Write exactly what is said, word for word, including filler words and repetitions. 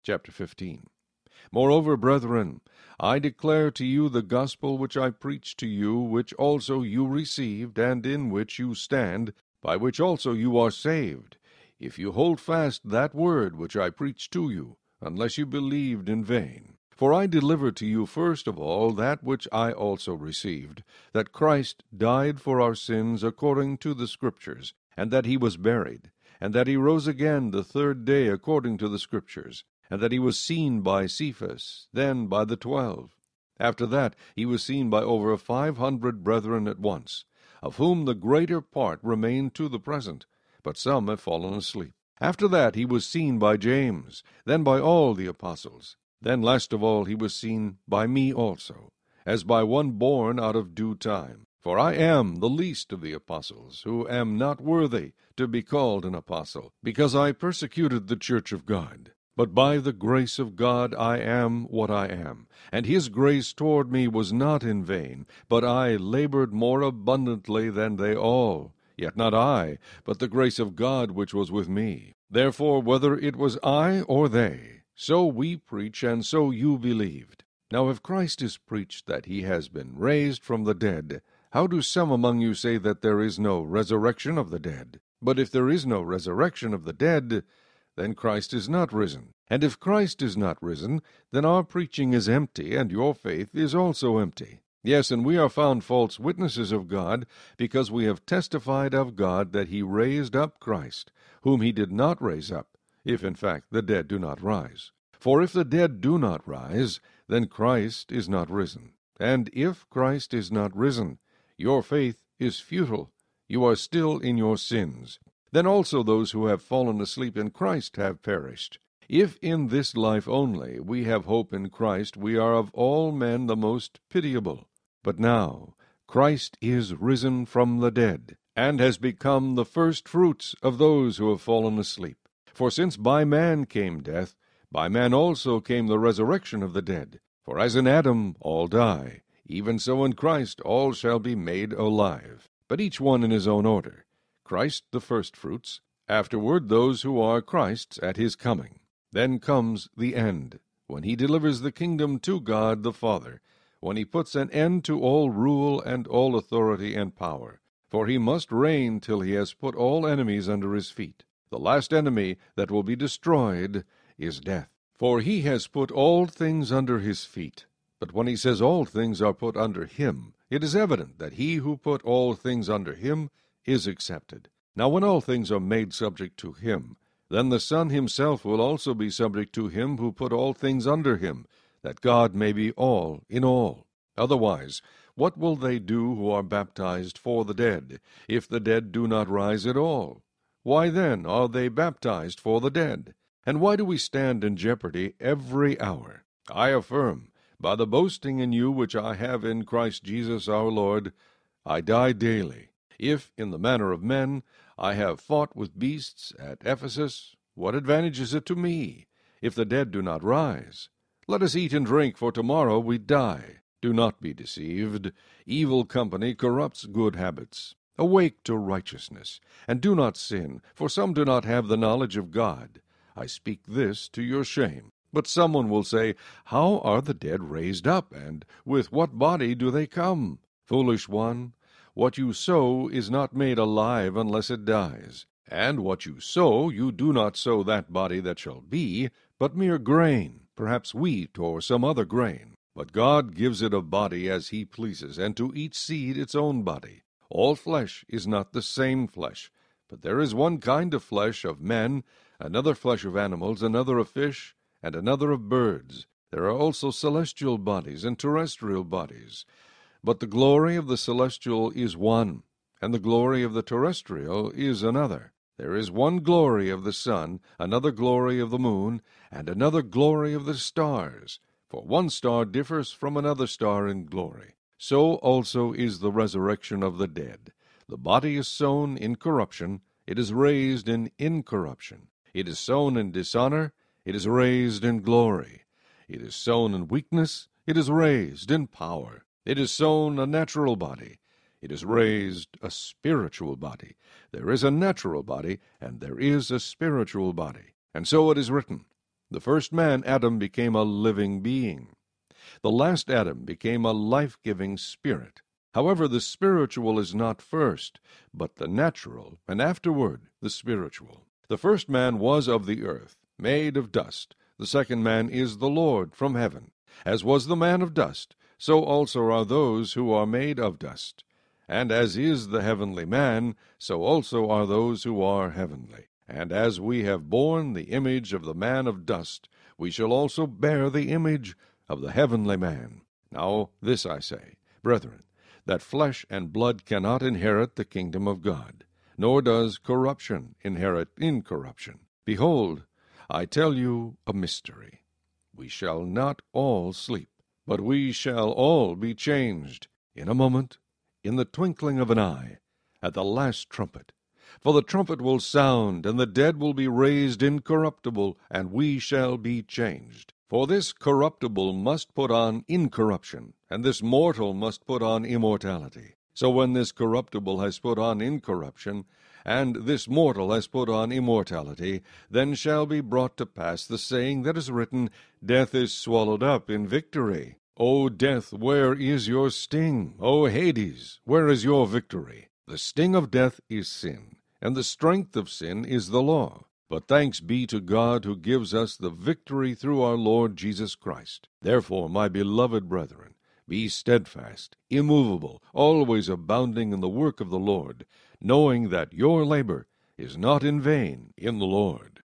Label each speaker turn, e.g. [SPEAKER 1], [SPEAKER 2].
[SPEAKER 1] Chapter fifteen. Moreover, brethren, I declare to you the gospel which I preached to you, which also you received, and in which you stand, by which also you are saved, if you hold fast that word which I preached to you, unless you believed in vain. For I delivered to you first of all that which I also received, that Christ died for our sins according to the Scriptures, and that he was buried, and that he rose again the third day according to the Scriptures, and that he was seen by Cephas, then by the twelve. After that he was seen by over five hundred brethren at once, of whom the greater part remain to the present, but some have fallen asleep. After that he was seen by James, then by all the apostles. Then last of all he was seen by me also, as by one born out of due time. For I am the least of the apostles, who am not worthy to be called an apostle, because I persecuted the church of God. But by the grace of God I am what I am, and his grace toward me was not in vain, but I labored more abundantly than they all. Yet not I, but the grace of God which was with me. Therefore, whether it was I or they, so we preach, and so you believed. Now if Christ is preached that he has been raised from the dead, how do some among you say that there is no resurrection of the dead? But if there is no resurrection of the dead, then Christ is not risen. And if Christ is not risen, then our preaching is empty, and your faith is also empty. Yes, and we are found false witnesses of God, because we have testified of God that he raised up Christ, whom he did not raise up, if in fact the dead do not rise. For if the dead do not rise, then Christ is not risen. And if Christ is not risen, your faith is futile. You are still in your sins. Then also those who have fallen asleep in Christ have perished. If in this life only we have hope in Christ, we are of all men the most pitiable. But now Christ is risen from the dead, and has become the firstfruits of those who have fallen asleep. For since by man came death, by man also came the resurrection of the dead. For as in Adam all die, even so in Christ all shall be made alive, but each one in his own order. Christ the firstfruits, afterward those who are Christ's at his coming. Then comes the end, when he delivers the kingdom to God the Father, when he puts an end to all rule and all authority and power. For he must reign till he has put all enemies under his feet. The last enemy that will be destroyed is death. For he has put all things under his feet. But when he says all things are put under him, it is evident that he who put all things under him is accepted. Now when all things are made subject to him, then the Son himself will also be subject to him who put all things under him, that God may be all in all. Otherwise, what will they do who are baptized for the dead, if the dead do not rise at all? Why then are they baptized for the dead? And why do we stand in jeopardy every hour? I affirm, by the boasting in you which I have in Christ Jesus our Lord, I die daily. If, in the manner of men, I have fought with beasts at Ephesus, what advantage is it to me, if the dead do not rise? Let us eat and drink, for tomorrow we die. Do not be deceived. Evil company corrupts good habits. Awake to righteousness, and do not sin, for some do not have the knowledge of God. I speak this to your shame. But someone will say, how are the dead raised up, and with what body do they come? Foolish one, what you sow is not made alive unless it dies. And what you sow, you do not sow that body that shall be, but mere grain, perhaps wheat or some other grain. But God gives it a body as he pleases, and to each seed its own body. All flesh is not the same flesh, but there is one kind of flesh of men, another flesh of animals, another of fish, and another of birds. There are also celestial bodies and terrestrial bodies. But the glory of the celestial is one, and the glory of the terrestrial is another. There is one glory of the sun, another glory of the moon, and another glory of the stars. For one star differs from another star in glory. So also is the resurrection of the dead. The body is sown in corruption, it is raised in incorruption. It is sown in dishonor, it is raised in glory. It is sown in weakness, it is raised in power. It is sown a natural body, it is raised a spiritual body. There is a natural body, and there is a spiritual body. And so it is written, The first man, Adam, became a living being. The last Adam became a life-giving spirit. However, the spiritual is not first, but the natural, and afterward the spiritual. The first man was of the earth, made of dust. The second man is the Lord from heaven. As was the man of dust, so also are those who are made of dust. And as is the heavenly man, so also are those who are heavenly. And as we have borne the image of the man of dust, we shall also bear the image of the heavenly man. Now this I say, brethren, that flesh and blood cannot inherit the kingdom of God, nor does corruption inherit incorruption. Behold, I tell you a mystery. We shall not all sleep, but we shall all be changed in a moment, in the twinkling of an eye, at the last trumpet. For the trumpet will sound, and the dead will be raised incorruptible, and we shall be changed. For this corruptible must put on incorruption, and this mortal must put on immortality. So when this corruptible has put on incorruption, and this mortal has put on immortality, then shall be brought to pass the saying that is written, Death is swallowed up in victory. O death, where is your sting? O Hades, where is your victory? The sting of death is sin, and the strength of sin is the law. But thanks be to God who gives us the victory through our Lord Jesus Christ. Therefore, my beloved brethren, be steadfast, immovable, always abounding in the work of the Lord, knowing that your labor is not in vain in the Lord.